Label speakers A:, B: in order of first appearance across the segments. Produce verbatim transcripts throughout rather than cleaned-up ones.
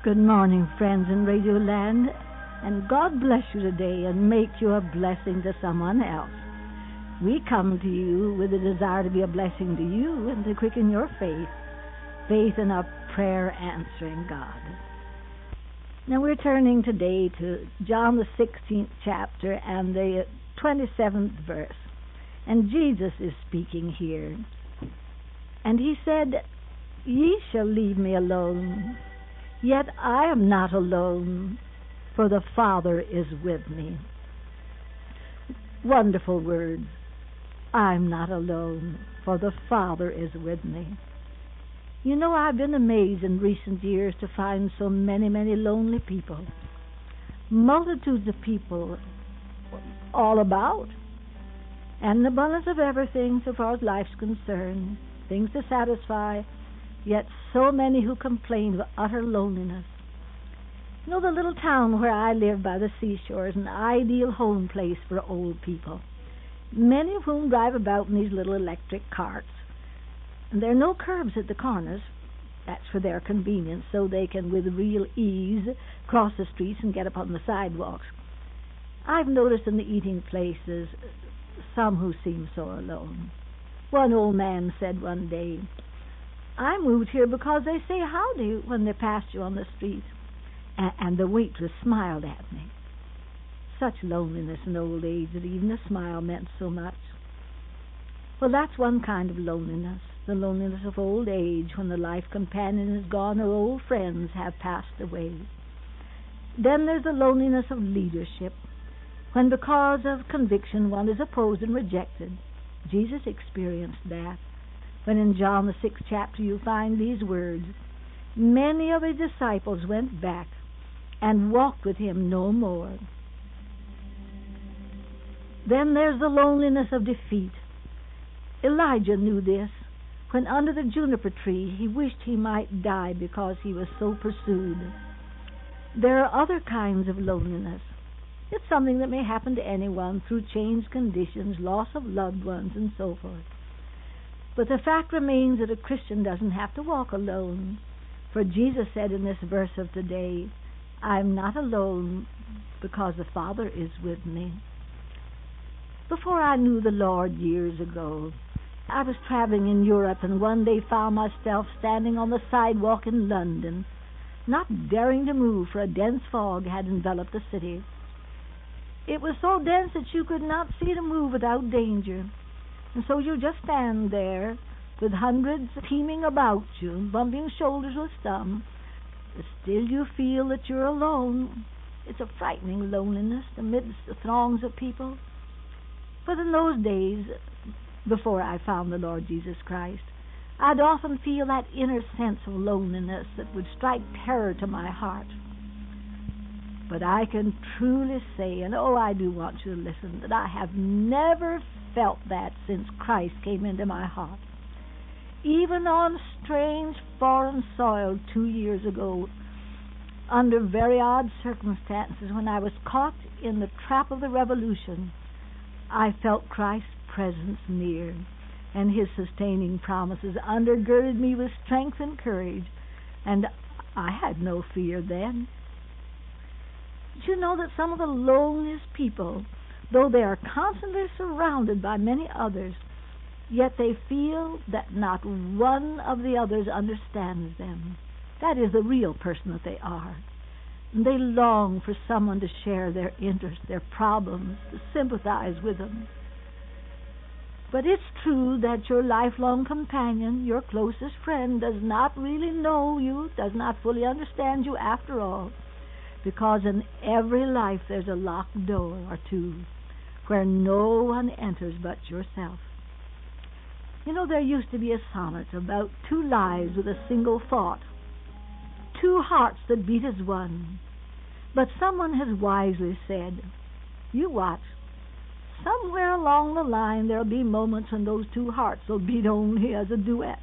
A: Good morning, friends in Radio Land, and God bless you today and make you a blessing to someone else. We come to you with a desire to be a blessing to you and to quicken your faith, faith in a prayer-answering God. Now we're turning today to John the sixteenth chapter and the twenty-seventh verse, and Jesus is speaking here. And he said, "Ye shall leave me alone, yet I am not alone, for the Father is with me." Wonderful words. I'm not alone, for the Father is with me. You know, I've been amazed in recent years to find so many, many lonely people. Multitudes of people all about. And an abundance of everything so far as life's concerned. Things to satisfy, yet so many who complain of utter loneliness. You know, the little town where I live by the seashore is an ideal home place for old people, many of whom drive about in these little electric carts. And there are no curbs at the corners. That's for their convenience, so they can with real ease cross the streets and get up on the sidewalks. I've noticed in the eating places some who seem so alone. One old man said one day, "I moved here because they say howdy when they pass you on the street." A- and the waitress smiled at me. Such loneliness in old age that even a smile meant so much. Well, that's one kind of loneliness, the loneliness of old age when the life companion is gone or old friends have passed away. Then there's the loneliness of leadership, when because of conviction one is opposed and rejected. Jesus experienced that. When in John the sixth chapter you find these words, "Many of his disciples went back and walked with him no more." Then there's the loneliness of defeat. Elijah knew this. When under the juniper tree he wished he might die because he was so pursued. There are other kinds of loneliness. It's something that may happen to anyone through changed conditions, loss of loved ones, and so forth. But the fact remains that a Christian doesn't have to walk alone. For Jesus said in this verse of today, "I'm not alone because the Father is with me." Before I knew the Lord years ago, I was traveling in Europe and one day found myself standing on the sidewalk in London, not daring to move for a dense fog had enveloped the city. It was so dense that you could not see to move without danger. And so you just stand there with hundreds teeming about you, bumping shoulders with some, but still you feel that you're alone. It's a frightening loneliness amidst the throngs of people. But in those days, before I found the Lord Jesus Christ, I'd often feel that inner sense of loneliness that would strike terror to my heart. But I can truly say, and oh, I do want you to listen, that I have never felt that since Christ came into my heart. Even on strange foreign soil two years ago, under very odd circumstances, when I was caught in the trap of the revolution, I felt Christ's presence near, and his sustaining promises undergirded me with strength and courage, and I had no fear then. Did you know that some of the loneliest people, though they are constantly surrounded by many others, yet they feel that not one of the others understands them? That is the real person that they are. And they long for someone to share their interests, their problems, to sympathize with them. But it's true that your lifelong companion, your closest friend, does not really know you, does not fully understand you after all, because in every life there's a locked door or two where no one enters but yourself. You know, there used to be a sonnet about two lives with a single thought, two hearts that beat as one. But someone has wisely said, you watch, somewhere along the line there'll be moments when those two hearts will beat only as a duet.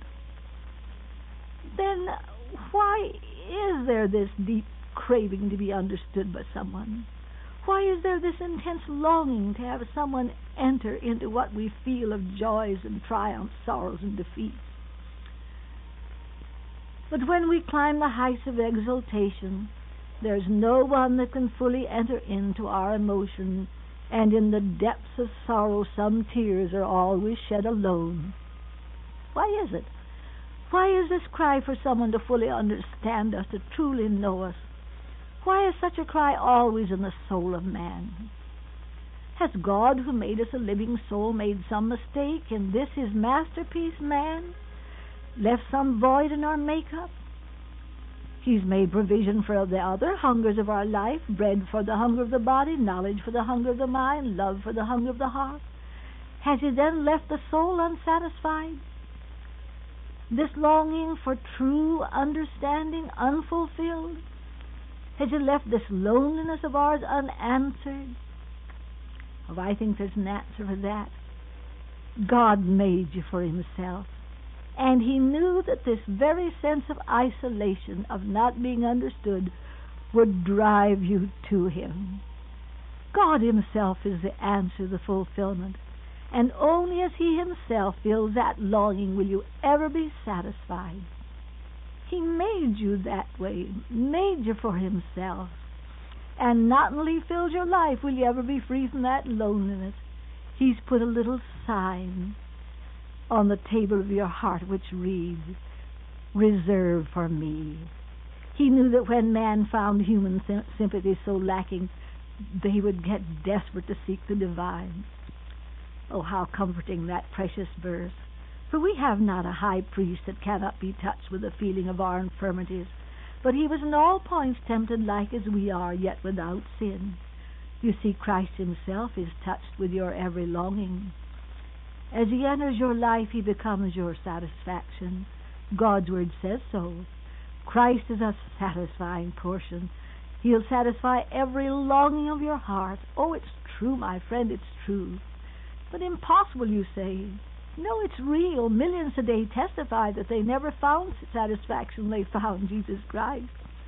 A: Then why is there this deep craving to be understood by someone? Why is there this intense longing to have someone enter into what we feel of joys and triumphs, sorrows and defeats? But when we climb the heights of exaltation, there's no one that can fully enter into our emotion, and in the depths of sorrow some tears are always shed alone. Why is it? Why is this cry for someone to fully understand us, to truly know us? Why is such a cry always in the soul of man? Has God, who made us a living soul, made some mistake in this his masterpiece, man? Left some void in our makeup? He's made provision for the other hungers of our life, bread for the hunger of the body, knowledge for the hunger of the mind, love for the hunger of the heart. Has he then left the soul unsatisfied? This longing for true understanding unfulfilled? Has he left this loneliness of ours unanswered? Oh, I think there's an answer for that. God made you for himself, and he knew that this very sense of isolation, of not being understood, would drive you to him. God himself is the answer, the fulfillment, and only as he himself feels that longing will you ever be satisfied. He made you that way, made you for himself. And not only fills your life will you ever be free from that loneliness, he's put a little sign on the table of your heart which reads, "Reserved for me." He knew that when man found human sim- sympathy so lacking, they would get desperate to seek the divine. Oh, how comforting that precious verse. For we have not a high priest that cannot be touched with the feeling of our infirmities, but he was in all points tempted like as we are, yet without sin. You see, Christ himself is touched with your every longing. As he enters your life, he becomes your satisfaction. God's word says so. Christ is a satisfying portion. He'll satisfy every longing of your heart. Oh, it's true, my friend, it's true. But impossible, you say. No, it's real. Millions today testify that they never found satisfaction when they found Jesus Christ.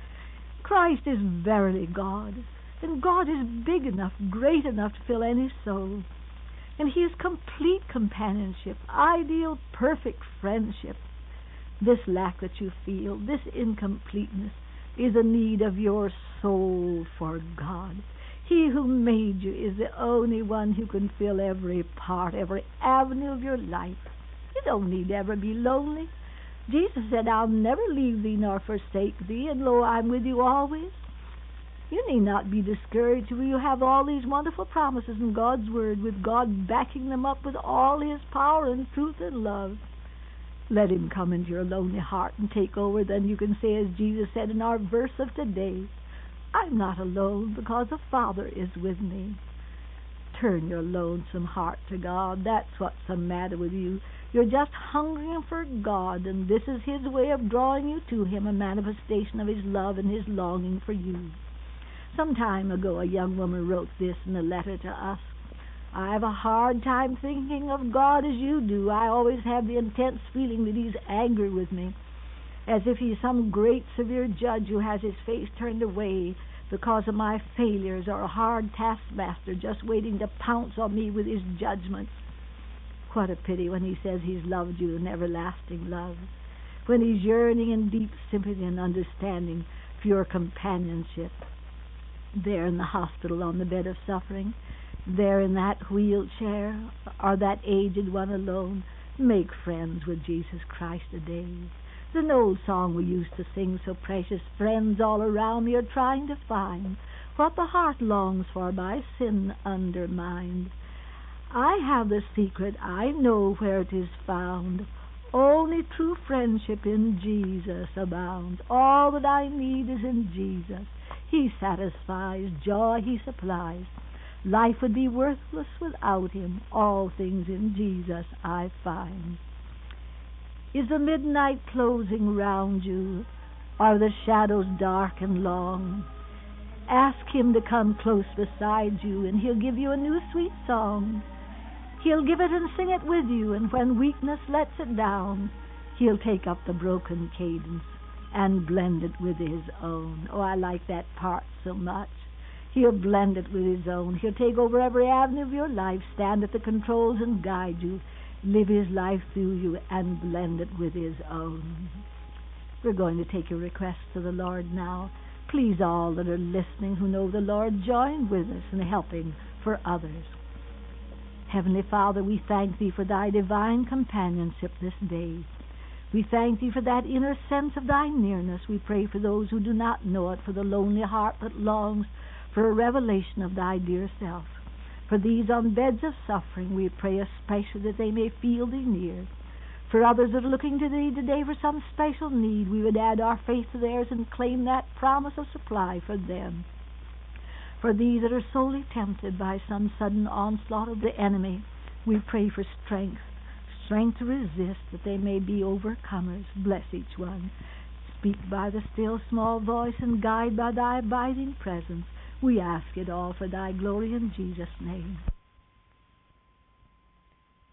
A: Christ is verily God, and God is big enough, great enough to fill any soul. And he is complete companionship, ideal, perfect friendship. This lack that you feel, this incompleteness, is a need of your soul for God. He who made you is the only one who can fill every part, every avenue of your life. You don't need to ever be lonely. Jesus said, "I'll never leave thee nor forsake thee, and lo, I'm with you always." You need not be discouraged when you have all these wonderful promises in God's Word, with God backing them up with all his power and truth and love. Let him come into your lonely heart and take over. Then you can say, as Jesus said in our verse of today, "I'm not alone because the Father is with me." Turn your lonesome heart to God. That's what's the matter with you. You're just hungering for God, and this is his way of drawing you to him, a manifestation of his love and his longing for you. Some time ago, a young woman wrote this in a letter to us. "I have a hard time thinking of God as you do. I always have the intense feeling that he's angry with me, as if he's some great severe judge who has his face turned away because of my failures, or a hard taskmaster just waiting to pounce on me with his judgments. What a pity when he says he's loved you in everlasting love, when he's yearning in deep sympathy and understanding for your companionship. There in the hospital on the bed of suffering, there in that wheelchair, or that aged one alone, make friends with Jesus Christ today. There's an old song we used to sing so precious. Friends all around me are trying to find what the heart longs for by sin undermined. I have the secret, I know where it is found. Only true friendship in Jesus abounds. All that I need is in Jesus. He satisfies, joy he supplies. Life would be worthless without him. All things in Jesus I find." Is the midnight closing round you? Are the shadows dark and long? Ask him to come close beside you, and he'll give you a new sweet song. He'll give it and sing it with you, and when weakness lets it down, he'll take up the broken cadence and blend it with his own. Oh, I like that part so much. He'll blend it with his own. He'll take over every avenue of your life, stand at the controls and guide you, live his life through you, and blend it with his own. We're going to take your requests to the Lord now. Please, all that are listening who know the Lord, join with us in helping for others. Heavenly Father, we thank Thee for Thy divine companionship this day. We thank Thee for that inner sense of Thy nearness. We pray for those who do not know it, for the lonely heart that longs for a revelation of Thy dear self. For these on beds of suffering, we pray especially that they may feel Thee near. For others that are looking to Thee today for some special need, we would add our faith to theirs and claim that promise of supply for them. For these that are sorely tempted by some sudden onslaught of the enemy, we pray for strength, strength to resist, that they may be overcomers. Bless each one. Speak by the still small voice and guide by Thy abiding presence. We ask it all for Thy glory in Jesus' name.